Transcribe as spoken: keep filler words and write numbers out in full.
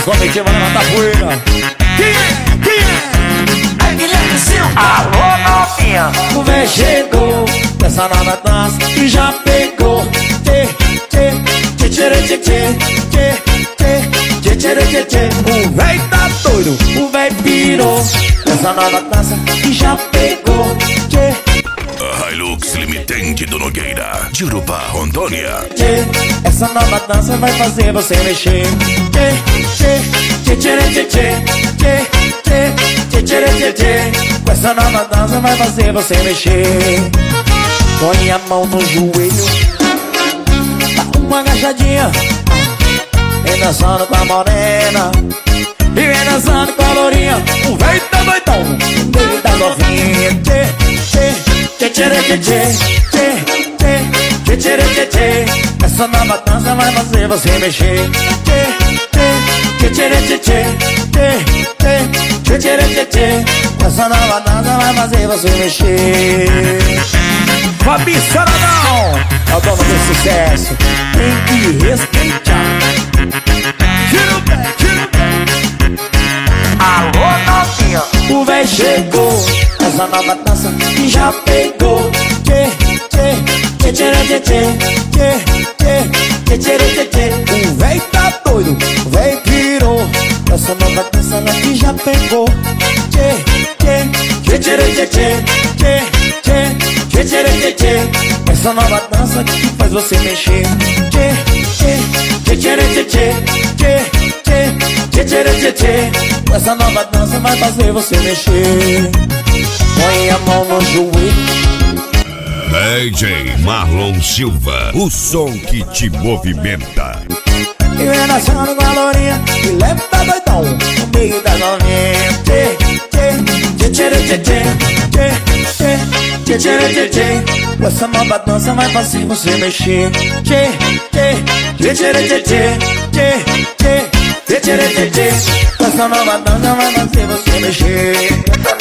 comitiva levanta a poeira. Quem é? Quem é? É Guilherme Silva. Alô, novinha. O véi chegou dessa nova dança e já pegou. Tchê, tchê, tchê, tchê, tchê, tchê, tchê, tchê, tchê, tchê. O véi tá doido, o véi pirou dessa nova dança e já pegou. Tchê, A Hilux Limitante do Nogueira, de Urupá, Rondônia. tchê, essa nova dança vai fazer você mexer. Tchê, tchê, tchê, tchê, tchê, tchê, tchê, tchê, tchê, tchê, tchê. Com essa nova dança vai fazer você mexer. Põe a mão no joelho, dá uma agachadinha, vem dançando com a morena e vem dançando com a lourinha. O véi tá doidão, o véi tá novinha. Tchê, tchê, tchê, tchê, tchê, tchê, tchê, tchê, tchê, tchê. Essa nova dança vai fazer você mexer. Tchê, tchê, tchê, tchê, tchê, tchê, tchê, tchê, tchê. Essa nova dança vai fazer você mexer. Fabi Saradão, é o dono do sucesso, tem que respeitar. Tira o pé, tira o pé. Alô, novinha. O véi chegou, essa nova dança que já pegou. Tchê, tchê, tchê, tchê, tchê, tchê, tchê, tchê, tchê, tchê. O véi tá doido, o véi pirou, essa nova dança ela que já pegou. Tchê, tchê, tchê, tchê, tchê, tchê, tchê, tchê, tchê, tchê. Essa nova dança que faz você mexer. Tchê, tchê, tchê, tchê, tchê, tchê, tchê, tchê, tchê, tchê. Essa nova dança vai fazer você mexer. Põe a mão no joelho. D J Marlon Silva, o som que te movimenta. E vem dançando com a lourinha e levanta doidão no meio da novinha. Tchê, tchê, tchê, tchê, tchê, tchê, tchê, tchê, tchê, tchê. Com essa nova dança vai fazer você mexer. Tchê, tchê, tchê, tchê, tchê, tchê, tchê, tchê, tchê, tchê, tchê. Com essa nova dança vai fazer você mexer.